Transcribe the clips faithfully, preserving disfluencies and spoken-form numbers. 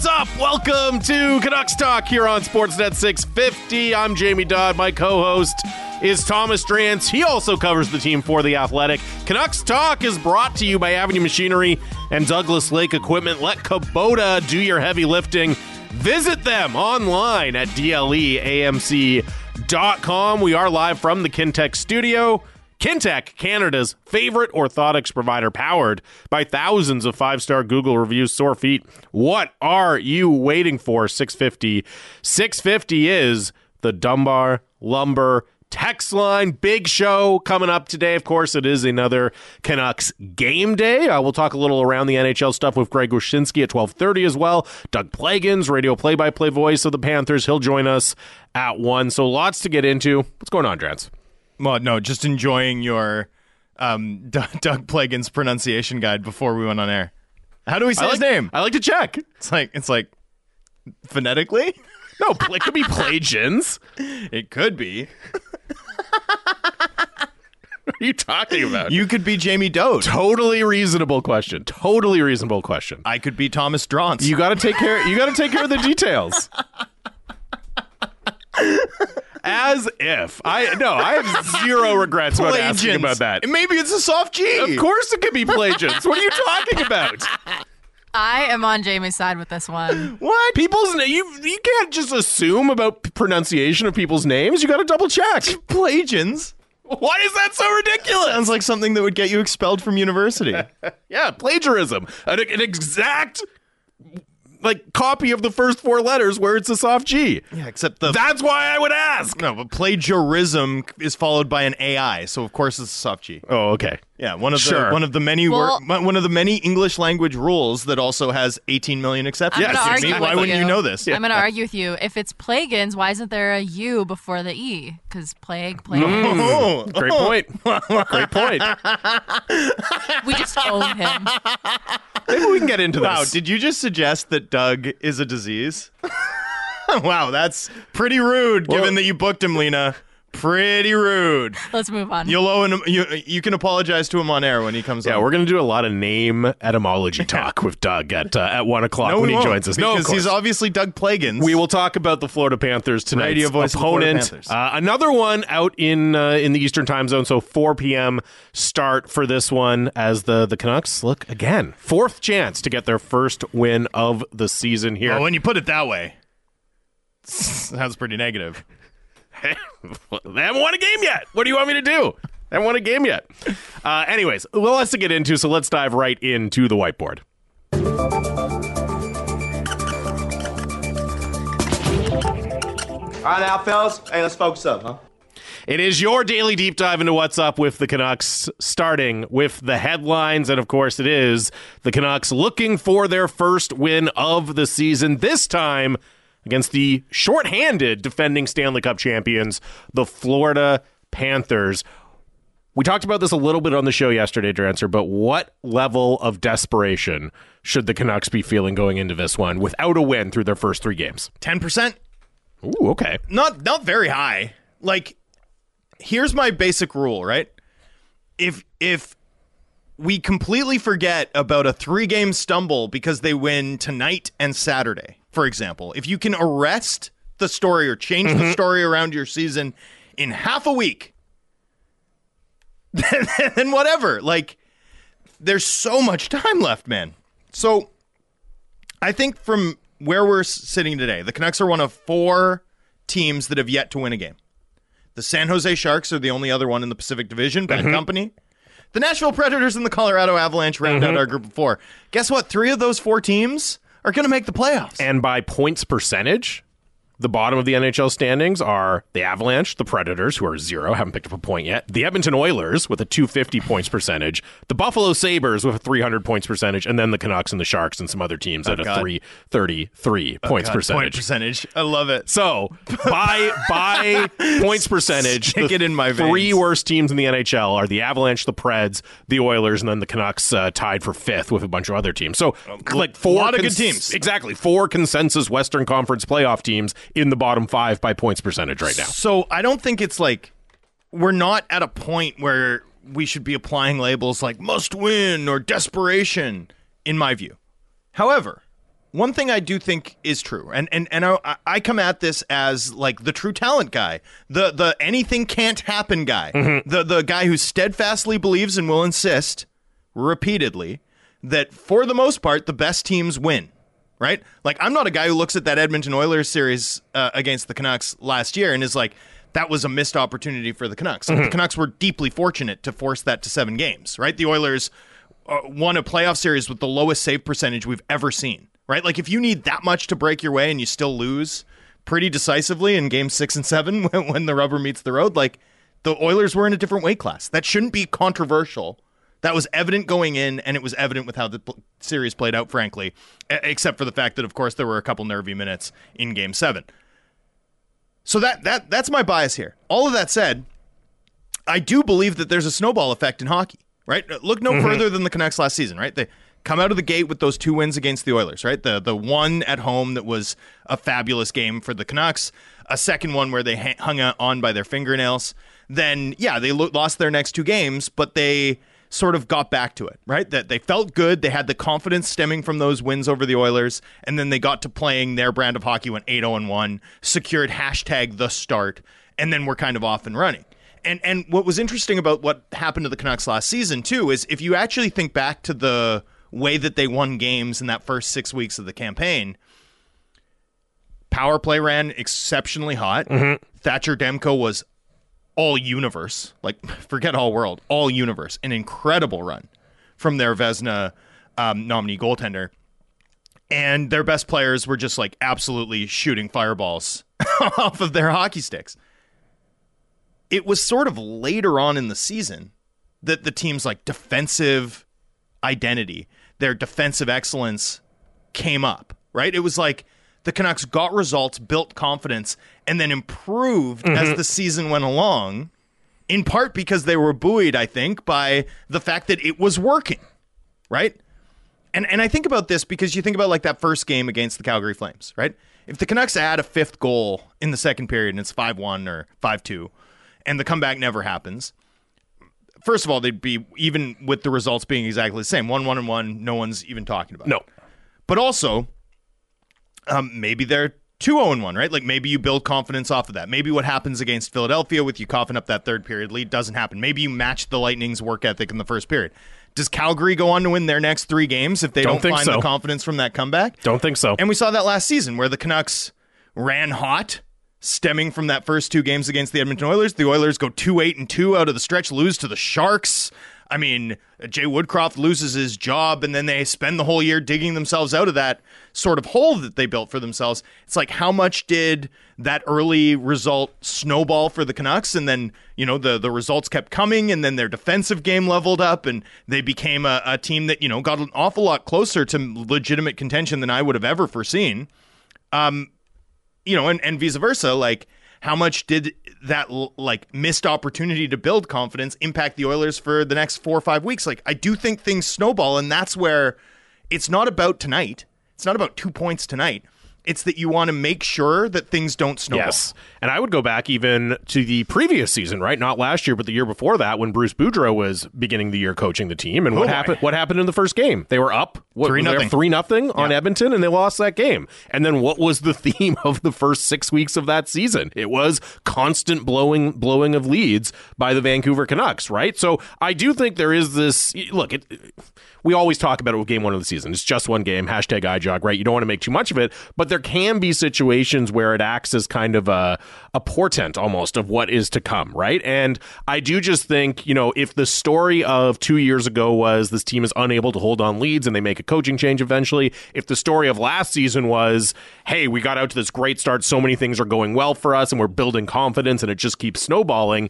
What's up? Welcome to Canucks Talk here on Sportsnet six fifty. I'm Jamie Dodd. My co-host is Thomas Drance. He also covers the team for The Athletic. Canucks Talk is brought to you by Avenue Machinery and Douglas Lake Equipment. Let Kubota do your heavy lifting. Visit them online at D L E A M C dot com. We are live from the Kintec studio. Kintec, Canada's favorite orthotics provider, powered by thousands of five-star Google reviews. Sore feet, what are you waiting for? six fifty. six fifty is the Dunbar Lumber text line. Big show coming up today. Of course, it is another Canucks game day. Uh, we'll talk a little around the N H L stuff with Greg Wyshynski at twelve thirty as well. Doug Plagans, radio play-by-play voice of the Panthers. He'll join us at one. So lots to get into. What's going on, Drance? Well, no, just enjoying your um, D- Doug Plagans pronunciation guide before we went on air. How do we say I like, his name? I like to check. It's like it's like phonetically. No, it could be Plagans. It could be. What are you talking about? You could be Jamie Doe. Totally reasonable question. Totally reasonable question. I could be Thomas Drance. You got to take care. You got to take care of the details. As if I no, I have zero regrets about asking about that. Maybe it's a soft G. Of course, it could be Plagans. What are you talking about? I am on Jamie's side with this one. What? People's na- you you can't just assume about p- pronunciation of people's names. You got to double check. Plagans. Why is that so ridiculous? Sounds like something that would get you expelled from university. Yeah, plagiarism. An, an exact like copy of the first four letters where it's a soft G. Yeah, except the That's why I would ask. no, but plagiarism is followed by an A I, so of course it's a soft G. Oh, okay. Yeah, one of Sure. the one of the many Well- wor- one of the many English language rules that also has eighteen million exceptions. I'm gonna Yes, argue me, with why wouldn't you know this? I'm going to argue with you. If it's Plagans, why isn't there a U before the E? Because plague, plague. Oh, Great point. Great point. We just own him. Maybe we can get into this. wow, did you just suggest that Doug is a disease? Wow, that's pretty rude, Well- given that you booked him, Lena. Pretty rude. Let's move on. You'll owe him. You you can apologize to him on air when he comes Yeah, on. we're going to do a lot of name etymology talk with Doug at uh, at one o'clock no, when we he won't, joins us. No, of because course. he's obviously Doug Plagans. We will talk about the Florida Panthers tonight's Radio voice of the Florida opponent. Panthers. Uh, another one out in uh, in the Eastern Time Zone, so four p.m. start for this one as the, the Canucks look again. Fourth chance to get their first win of the season here. Well, when you put it that way, sounds pretty negative. They haven't won a game yet. What do you want me to do? They haven't won a game yet. Uh, anyways, well, lots to get into, so let's dive right into the whiteboard. All right, now, fellas. Hey, let's focus up, huh? It is your daily deep dive into what's up with the Canucks, starting with the headlines. And of course, it is the Canucks looking for their first win of the season, this time against the shorthanded defending Stanley Cup champions, the Florida Panthers. We talked about this a little bit on the show yesterday, Drancer, but what level of desperation should the Canucks be feeling going into this one without a win through their first three games? Ten percent. Ooh, okay. Not not very high. Like, here's my basic rule, right? If if we completely forget about a three-game stumble because they win tonight and Saturday, for example, if you can arrest the story or change Mm-hmm. the story around your season in half a week, then, then whatever. Like, there's so much time left, man. So I think from where we're sitting today, the Canucks are one of four teams that have yet to win a game. The San Jose Sharks are the only other one in the Pacific Division, bad company. The Nashville Predators and the Colorado Avalanche round out our group of four. Guess what? Three of those four teams are going to make the playoffs. And by points percentage, the bottom of the N H L standings are the Avalanche, the Predators, who are zero, haven't picked up a point yet, the Edmonton Oilers with a two hundred fifty points percentage, the Buffalo Sabres with a three hundred points percentage, and then the Canucks and the Sharks and some other teams at a God. three thirty-three points God, percentage. Point percentage. I love it. So, by by points percentage, Stick the it in my three veins. worst teams in the N H L are the Avalanche, the Preds, the Oilers, and then the Canucks uh, tied for fifth with a bunch of other teams. So, like four lot of good teams. Exactly, four consensus Western Conference playoff teams in the bottom five by points percentage right now. So I don't think it's like we're not at a point where we should be applying labels like must win or desperation, in my view. However, one thing I do think is true, and and and I, I come at this as like the true talent guy, the the anything can't happen guy, mm-hmm. the the guy who steadfastly believes and will insist repeatedly that for the most part the best teams win, right? Like, I'm not a guy who looks at that Edmonton Oilers series uh, against the Canucks last year and is like, that was a missed opportunity for the Canucks. Mm-hmm. The Canucks were deeply fortunate to force that to seven games, right? The Oilers uh, won a playoff series with the lowest save percentage we've ever seen, right? Like, if you need that much to break your way and you still lose pretty decisively in games six and seven when, when the rubber meets the road, like, the Oilers were in a different weight class. That shouldn't be controversial. That was evident going in, and it was evident with how the pl- series played out, frankly, a- except for the fact that, of course, there were a couple nervy minutes in game seven. So that that that's my bias here. All of that said, I do believe that there's a snowball effect in hockey, right? Look no mm-hmm. further than the Canucks last season, right? They come out of the gate with those two wins against the Oilers, right? The the one at home that was a fabulous game for the Canucks, a second one where they ha- hung on by their fingernails. Then, yeah, they lo- lost their next two games, but they sort of got back to it, right? That they felt good. They had the confidence stemming from those wins over the Oilers, and then they got to playing their brand of hockey, went eight oh one, secured hashtag the start, and then we're kind of off and running. And and what was interesting about what happened to the Canucks last season, too, is if you actually think back to the way that they won games in that first six weeks of the campaign, power play ran exceptionally hot. Mm-hmm. Thatcher Demko was all universe, like forget all world, all universe, an incredible run from their Vezina um, nominee goaltender. And their best players were just like absolutely shooting fireballs off of their hockey sticks. It was sort of later on in the season that the team's like defensive identity, their defensive excellence came up, right? It was like the Canucks got results, built confidence, and then improved mm-hmm. as the season went along, in part because they were buoyed, I think, by the fact that it was working, right? And and I think about this because you think about like that first game against the Calgary Flames, right? If the Canucks add a fifth goal in the second period and it's five one or five two, and the comeback never happens, first of all, they'd be, even with the results being exactly the same, one one and one, no one's even talking about no. it. But also, Um, maybe they're two oh one, right? Like maybe you build confidence off of that. Maybe what happens against Philadelphia with you coughing up that third period lead doesn't happen. Maybe you match the Lightning's work ethic in the first period. Does Calgary go on to win their next three games if they don't, don't find so. the confidence from that comeback? Don't think so. And we saw that last season where the Canucks ran hot, stemming from that first two games against the Edmonton Oilers. The Oilers go two eight and two out of the stretch, lose to the Sharks. I mean, Jay Woodcroft loses his job, and then they spend the whole year digging themselves out of that sort of hole that they built for themselves. It's like, how much did that early result snowball for the Canucks? And then, you know, the, the results kept coming, and then their defensive game leveled up, and they became a, a team that, you know, got an awful lot closer to legitimate contention than I would have ever foreseen. Um, you know, and, and vice versa, like, how much did that like missed opportunity to build confidence impact the Oilers for the next four or five weeks? Like, I do think things snowball, and that's where it's not about tonight. It's not about two points tonight. It's that you want to make sure that things don't snowball. Yes, and I would go back even to the previous season, right? Not last year, but the year before that, when Bruce Boudreau was beginning the year coaching the team. And what oh happened? What happened in the first game? They were up what, three nothing, three nothing on yeah. Edmonton, and they lost that game. And then what was the theme of the first six weeks of that season? It was constant blowing, blowing of leads by the Vancouver Canucks, right? So I do think there is this. Look, it. We always talk about it with game one of the season. It's just one game, hashtag iJog, right? You don't want to make too much of it, but there can be situations where it acts as kind of a, a portent almost of what is to come, right? And I do just think, you know, if the story of two years ago was this team is unable to hold on leads and they make a coaching change eventually, if the story of last season was, hey, we got out to this great start, so many things are going well for us and we're building confidence and it just keeps snowballing,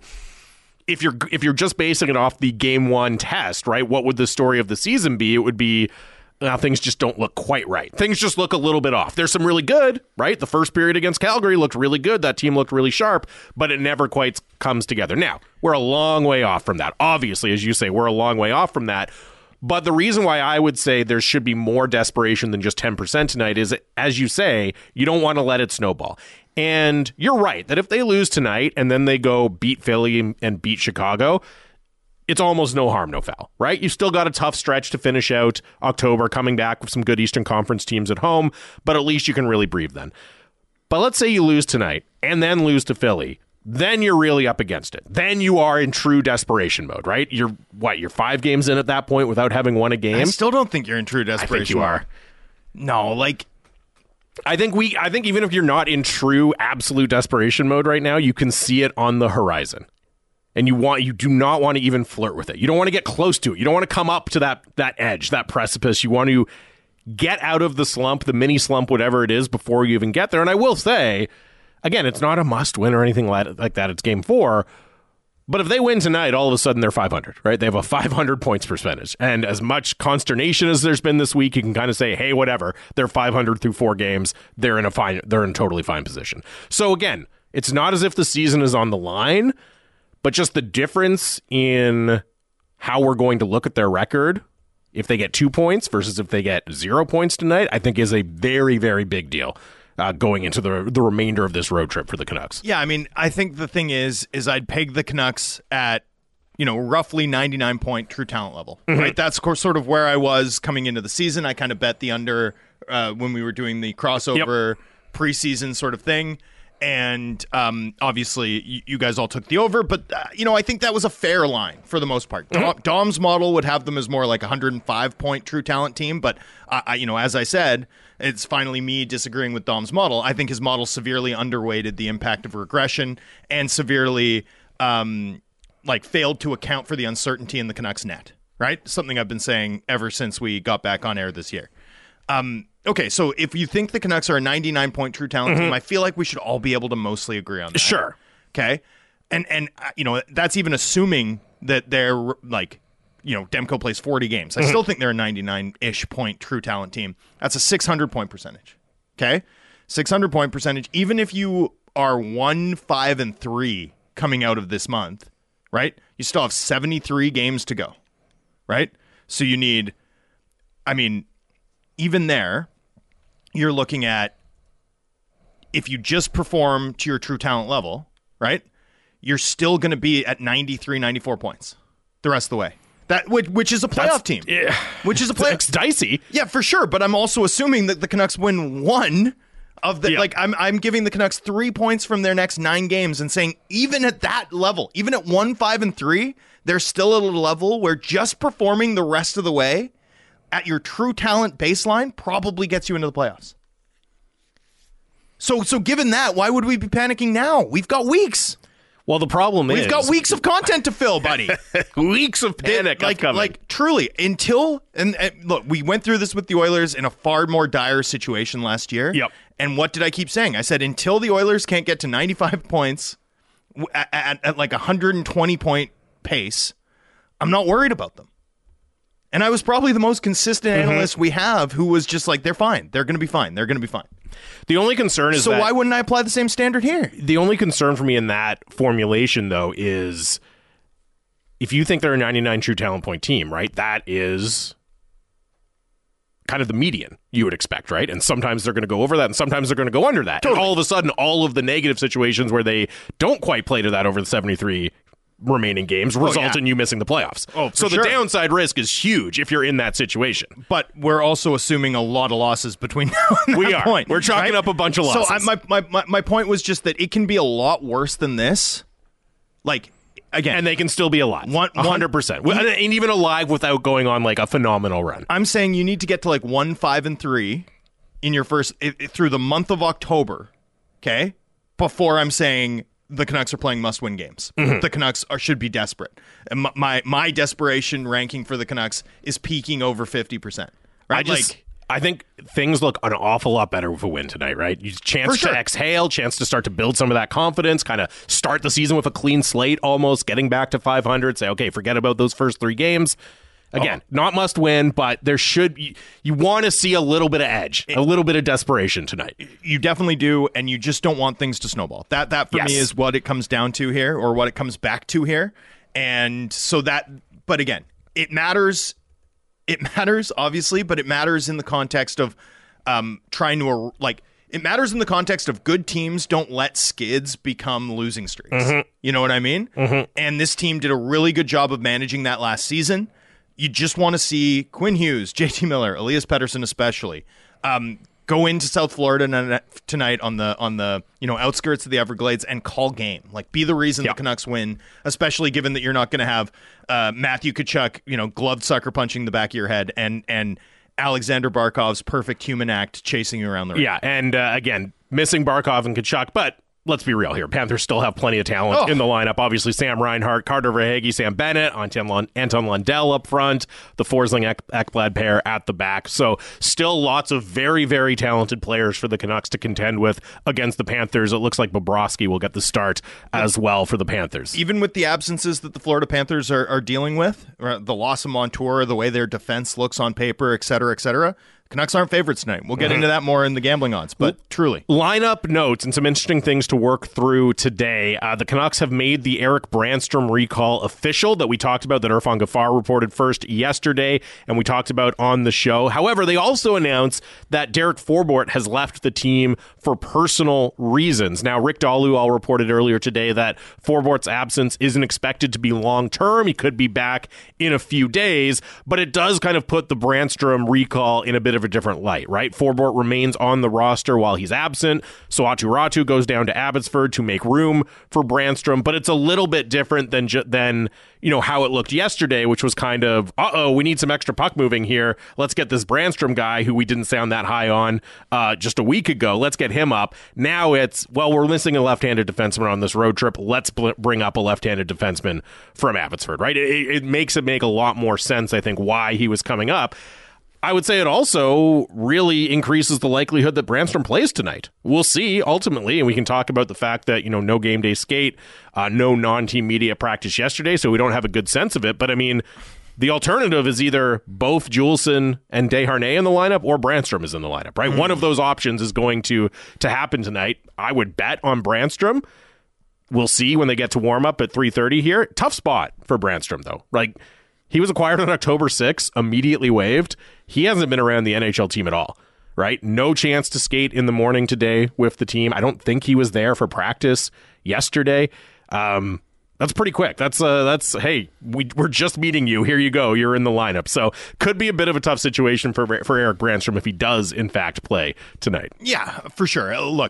If you're if you're just basing it off the game one test, right, what would the story of the season be? It would be, well, things just don't look quite right. Things just look a little bit off. There's some really good, right? The first period against Calgary looked really good. That team looked really sharp, but it never quite comes together. Now, we're a long way off from that. Obviously, as you say, we're a long way off from that. But the reason why I would say there should be more desperation than just ten percent tonight is, as you say, you don't want to let it snowball. And you're right that if they lose tonight and then they go beat Philly and beat Chicago, it's almost no harm, no foul, right? You've still got a tough stretch to finish out October, coming back with some good Eastern Conference teams at home, but at least you can really breathe then. But let's say you lose tonight and then lose to Philly. Then you're really up against it. Then you are in true desperation mode, right? You're, what, you're five games in at that point without having won a game? I still don't think you're in true desperation. I think you mode. are. No, like... I think we. I think even if you're not in true absolute desperation mode right now, you can see it on the horizon, and you want. You do not want to even flirt with it. You don't want to get close to it. You don't want to come up to that that edge, that precipice. You want to get out of the slump, the mini slump, whatever it is, before you even get there. And I will say, again, it's not a must win or anything like like that. It's game four. But if they win tonight, all of a sudden they're five hundred, right? They have a five hundred points percentage. And as much consternation as there's been this week, you can kind of say, hey, whatever. They're five hundred through four games. They're in a fine, they're in a totally fine position. So again, it's not as if the season is on the line, but just the difference in how we're going to look at their record, if they get two points versus if they get zero points tonight, I think is a very, very big deal. Uh, going into the the remainder of this road trip for the Canucks. Yeah, I mean, I think the thing is, is I'd peg the Canucks at, you know, roughly ninety-nine point true talent level, mm-hmm. right? That's of course sort of where I was coming into the season. I kind of bet the under uh, when we were doing the crossover yep. preseason sort of thing. And um, obviously, you, you guys all took the over, but, uh, you know, I think that was a fair line for the most part. Mm-hmm. Dom's model would have them as more like a one hundred five point true talent team, but, uh, I, you know, as I said, it's finally me disagreeing with Dom's model. I think his model severely underweighted the impact of regression and severely, um, like, failed to account for the uncertainty in the Canucks net, right? Something I've been saying ever since we got back on air this year. Um, okay, so if you think the Canucks are a ninety-nine point true talent mm-hmm. team, I feel like we should all be able to mostly agree on that. Sure. Okay? And, and uh, you know, that's even assuming that they're, like, you know, Demko plays forty games. I mm-hmm. still think they're a ninety-nine-ish point true talent team. That's a six hundred point percentage. Okay? six hundred point percentage. Even if you are one, five, and three coming out of this month, right? You still have seventy-three games to go, right? So you need, I mean, even there, you're looking at, if you just perform to your true talent level, right? You're still going to be at ninety-three, ninety-four points the rest of the way. That which, which is a playoff That's, team. Yeah. Which is a playoff. It's dicey. Yeah, for sure. But I'm also assuming that the Canucks win one of the, yeah. like, I'm I'm giving the Canucks three points from their next nine games and saying, even at that level, even at one, five, and three, they're still at a level where just performing the rest of the way at your true talent baseline probably gets you into the playoffs. So, so given that, why would we be panicking now? We've got weeks. Well, the problem We've is... We've got weeks of content to fill, buddy. Weeks of panic like, upcoming. Like, truly, until... And, and look, we went through this with the Oilers in a far more dire situation last year. Yep. And what did I keep saying? I said, until the Oilers can't get to ninety-five points at, at, at like a one hundred twenty point pace, I'm not worried about them. And I was probably the most consistent mm-hmm. analyst we have who was just like, they're fine. They're going to be fine. They're going to be fine. The only concern is so that... why wouldn't I apply the same standard here? The only concern for me in that formulation, though, is if you think they're a ninety-nine true talent point team, right, that is kind of the median you would expect, right? And sometimes they're going to go over that, and sometimes they're going to go under that. Totally. And all of a sudden, all of the negative situations where they don't quite play to that over the seventy-three remaining games result oh, yeah. in you missing the playoffs. Oh, so sure. the downside risk is huge if you're in that situation. But we're also assuming a lot of losses between now and that we are. point. We're chalking right? up a bunch of losses. So I, my, my, my, my point was just that it can be a lot worse than this. Like, again. And they can still be alive. One, one hundred percent. One, and even alive without going on like a phenomenal run. I'm saying you need to get to like one, five, and three in your first, it, it, through the month of October, okay? Before I'm saying the Canucks are playing must-win games. Mm-hmm. The Canucks are, should be desperate. And my, my my desperation ranking for the Canucks is peaking over fifty percent. Right? I just, like, I think things look an awful lot better with a win tonight, right? You chance sure. to exhale, chance to start to build some of that confidence, kind of start the season with a clean slate, almost getting back to five hundred. Say, okay, forget about those first three games. Again, oh. not must win, but there should be, you want to see a little bit of edge, a little bit of desperation tonight. You definitely do, and you just don't want things to snowball. That that for yes. me is what it comes down to here, or what it comes back to here. And so that, but again, it matters. It matters, obviously, but it matters in the context of um, trying to, like, it matters in the context of good teams don't let skids become losing streaks. Mm-hmm. You know what I mean? Mm-hmm. And this team did a really good job of managing that last season. You just want to see Quinn Hughes, J T Miller, Elias Pettersson especially, um, go into South Florida n- tonight on the on the you know outskirts of the Everglades and call game. Like, be the reason yep. the Canucks win, especially given that you're not going to have uh, Matthew Tkachuk, you know, gloved sucker punching the back of your head and and Alexander Barkov's perfect human act chasing you around the ring. Yeah, and uh, again, missing Barkov and Tkachuk, but let's be real here. Panthers still have plenty of talent oh. in the lineup. Obviously, Sam Reinhart, Carter Verhaeghe, Sam Bennett, Anton, Lund- Anton Lundell up front, the Forsling Ek- Ekblad pair at the back. So still lots of very, very talented players for the Canucks to contend with against the Panthers. It looks like Bobrovsky will get the start as well for the Panthers. Even with the absences that the Florida Panthers are, are dealing with, the loss of Montour, the way their defense looks on paper, et cetera, et cetera, Canucks aren't favorites tonight. We'll get Mm-hmm. into that more in the gambling odds, but truly. Lineup notes and some interesting things to work through today. Uh, the Canucks have made the Eric Brandstrom recall official that we talked about, that Irfan Gaffar reported first yesterday, and we talked about on the show. However, they also announced that Derek Forbort has left the team for personal reasons. Now, Rick Dahlul reported earlier today that Forbort's absence isn't expected to be long-term. He could be back in a few days, but it does kind of put the Brandstrom recall in a bit of a different light, right? Forbort remains on the roster while he's absent. So Aatu Ratu goes down to Abbotsford to make room for Brandstrom, but it's a little bit different than ju- than you know how it looked yesterday, which was kind of, uh-oh, we need some extra puck moving here. Let's get this Brandstrom guy who we didn't sound that high on uh, just a week ago. Let's get him up. Now it's, well, we're missing a left-handed defenseman on this road trip. Let's bl- bring up a left-handed defenseman from Abbotsford, right? It, it makes it make a lot more sense, I think, why he was coming up. I would say it also really increases the likelihood that Brandstrom plays tonight. We'll see ultimately, and we can talk about the fact that, you know, no game day skate, uh, no non-team media practice yesterday, so we don't have a good sense of it. But I mean, the alternative is either both Juleson and Desharnais in the lineup or Brandstrom is in the lineup, right? Mm. One of those options is going to to happen tonight. I would bet on Brandstrom. We'll see when they get to warm up at three thirty here. Tough spot for Brandstrom, though. Like, he was acquired on October sixth, immediately waived. He hasn't been around the N H L team at all, right? No chance to skate in the morning today with the team. I don't think he was there for practice yesterday. Um, that's pretty quick. That's, uh, that's hey, we, we're just meeting you. Here you go. You're in the lineup. So could be a bit of a tough situation for, for Eric Brandstrom if he does, in fact, play tonight. Yeah, for sure. Look,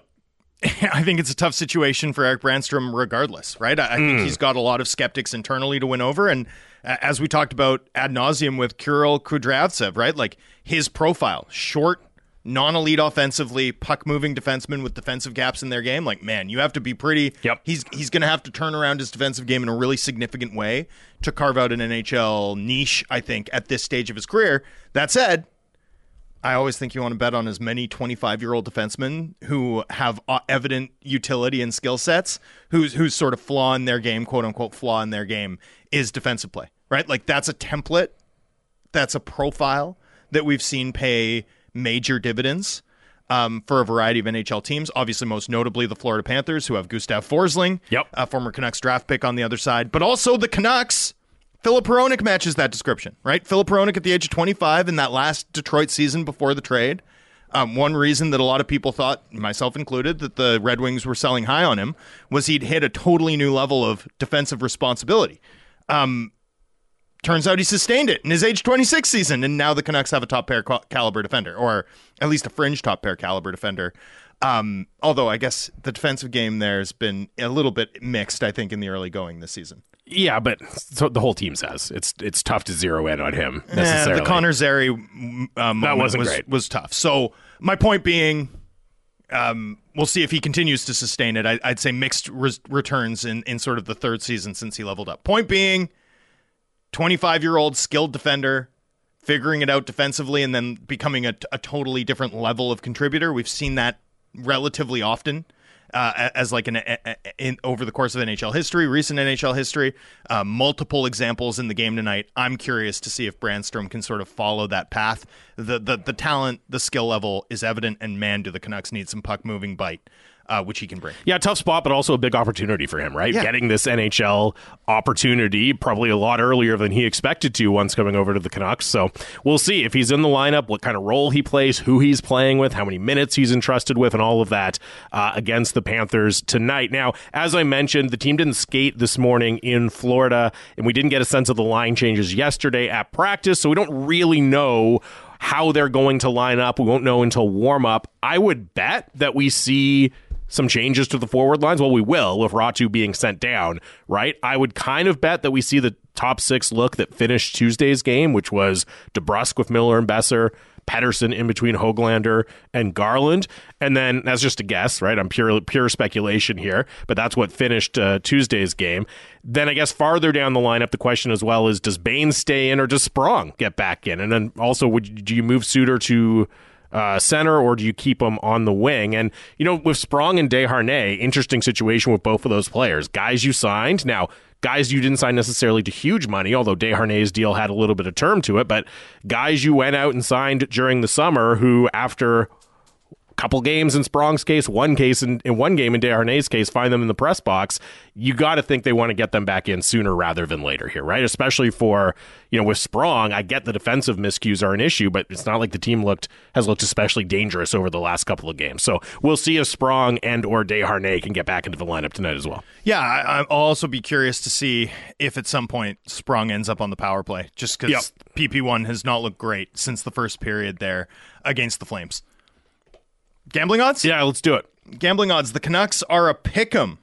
I think it's a tough situation for Eric Brandstrom regardless, right? I, I think Mm. he's got a lot of skeptics internally to win over, and as we talked about ad nauseum with Kirill Kudryavtsev, right? Like, his profile, short, non-elite offensively, puck-moving defenseman with defensive gaps in their game. Like, man, you have to be pretty... Yep. He's he's going to have to turn around his defensive game in a really significant way to carve out an N H L niche, I think, at this stage of his career. That said, I always think you want to bet on as many twenty-five-year-old defensemen who have uh, evident utility and skill sets, whose whose sort of flaw in their game, quote-unquote flaw in their game, is defensive play, right? Like, that's a template, that's a profile that we've seen pay major dividends um, for a variety of N H L teams, obviously most notably the Florida Panthers, who have Gustav Forsling, Yep. a former Canucks draft pick on the other side, but also the Canucks. Filip Hronek matches that description, right? Filip Hronek at the age of twenty-five in that last Detroit season before the trade. Um, one reason that a lot of people thought, myself included, that the Red Wings were selling high on him was he'd hit a totally new level of defensive responsibility. Um, turns out he sustained it in his age twenty-six season, and now the Canucks have a top pair cal- caliber defender, or at least a fringe top pair caliber defender. Um, although I guess the defensive game there has been a little bit mixed, I think, in the early going this season. Yeah, but so the whole team says it's it's tough to zero in on him necessarily. Yeah, the Connor Zary uh, moment wasn't was, great. was tough. So my point being, um, we'll see if he continues to sustain it. I, I'd say mixed res- returns in, in sort of the third season since he leveled up. Point being, twenty-five-year-old skilled defender, figuring it out defensively and then becoming a, a totally different level of contributor. We've seen that relatively often. Uh, as like an a, a, in over the course of N H L history, recent N H L history, uh, multiple examples in the game tonight. I'm curious to see if Brandstrom can sort of follow that path. the the the talent, the skill level is evident, and man, do the Canucks need some puck moving bite. Uh, which he can bring. Yeah, tough spot, but also a big opportunity for him, right? Yeah. Getting this N H L opportunity probably a lot earlier than he expected to once coming over to the Canucks. So we'll see if he's in the lineup, what kind of role he plays, who he's playing with, how many minutes he's entrusted with, and all of that uh, against the Panthers tonight. Now, as I mentioned, the team didn't skate this morning in Florida, and we didn't get a sense of the line changes yesterday at practice, so we don't really know how they're going to line up. We won't know until warm-up. I would bet that we see some changes to the forward lines. Well, we will with Ratu being sent down, right? I would kind of bet that we see the top six look that finished Tuesday's game, which was DeBrusk with Miller and Besser, Pettersson in between Höglander and Garland. And then that's just a guess, right? I'm pure pure speculation here, but that's what finished uh, Tuesday's game. Then I guess farther down the lineup, the question as well is, does Baines stay in or does Sprong get back in? And then also, would do you move Suter to Uh, center, or do you keep them on the wing? And, you know, with Sprong and Desharnais, interesting situation with both of those players. Guys you signed. Now, guys you didn't sign necessarily to huge money, although Desharnais' deal had a little bit of term to it, but guys you went out and signed during the summer who, after couple games in Sprong's case, one case in, in one game in Desharnais' case, find them in the press box, you got to think they want to get them back in sooner rather than later here, right? Especially for, you know, with Sprong, I get the defensive miscues are an issue, but it's not like the team looked has looked especially dangerous over the last couple of games. So we'll see if Sprong and or Desharnais can get back into the lineup tonight as well. Yeah, I, I'll also be curious to see if at some point Sprong ends up on the power play, just because Yep. P P one has not looked great since the first period there against the Flames. Gambling odds? Yeah, let's do it. Gambling odds. The Canucks are a pick'em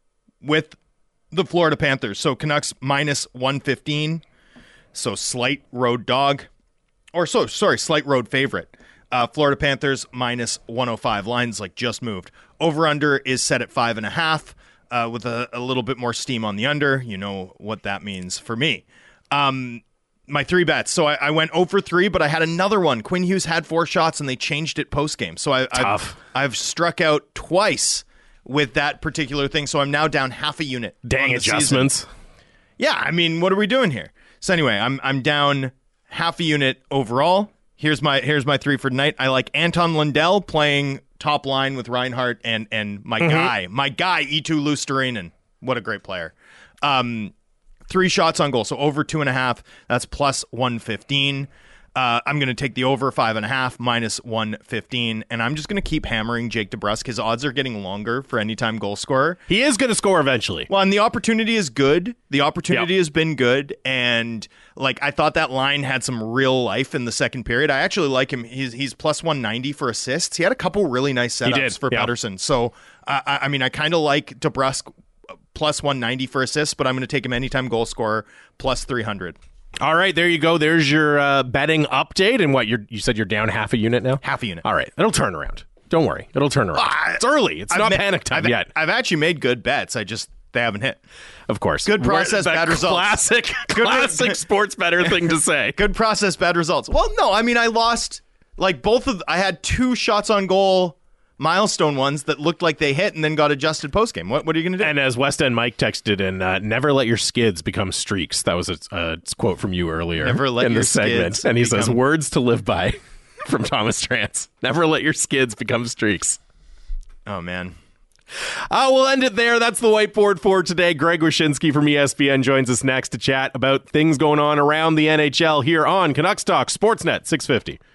with the Florida Panthers. So Canucks minus one fifteen. So slight road dog. Or so sorry, slight road favorite. Uh, Florida Panthers minus one oh five. Lines like just moved. Over under is set at five and a half uh, with a, a little bit more steam on the under. You know what that means for me. Um, my three bets. So I, I went oh for three, but I had another one. Quinn Hughes had four shots and they changed it post game. So I, Tough. I've, I've struck out twice with that particular thing. So I'm now down half a unit. Dang on the adjustments. season. Yeah, I mean, what are we doing here? So anyway, I'm I'm down half a unit overall. Here's my here's my three for tonight. I like Anton Lundell playing top line with Reinhart and and my Mm-hmm. guy, my guy Eetu Luostarinen. What a great player. Um, three shots on goal, so over two and a half. That's plus one fifteen. Uh, I'm going to take the over five and a half minus one fifteen, and I'm just going to keep hammering Jake DeBrusk. His odds are getting longer for anytime goal scorer. He is going to score eventually. Well, and the opportunity is good. The opportunity Yep. has been good, and like I thought that line had some real life in the second period. I actually like him. He's he's plus one ninety for assists. He had a couple really nice setups did, for yeah. Pettersson. So uh, I, I mean, I kind of like DeBrusk plus one ninety for assists, but I'm going to take him anytime goal scorer plus three hundred. All right, there you go. There's your uh, betting update. And what, you're, you said you're down half a unit now? Half a unit. All right, it'll turn around. Don't worry. It'll turn around. Ah, it's early. It's I've not ma- panic time I've, yet. I've actually made good bets. I just they haven't hit. Of course. Good process, That bad results. Classic, classic sports better thing to say. Good process, bad results. Well, no, I mean I lost like both of. I had two shots on goal milestone ones that looked like they hit and then got adjusted post game. What what are you going to do? And as West End Mike texted in, uh, never let your skids become streaks. That was a, a quote from you earlier Never let in your the segment. skids And he says, become- words to live by from Thomas Trance. Never let your skids become streaks. Oh man. Uh, we'll end it there. That's the whiteboard for today. Greg Wyshynski from E S P N joins us next to chat about things going on around the N H L here on Canucks Talk Sportsnet six fifty.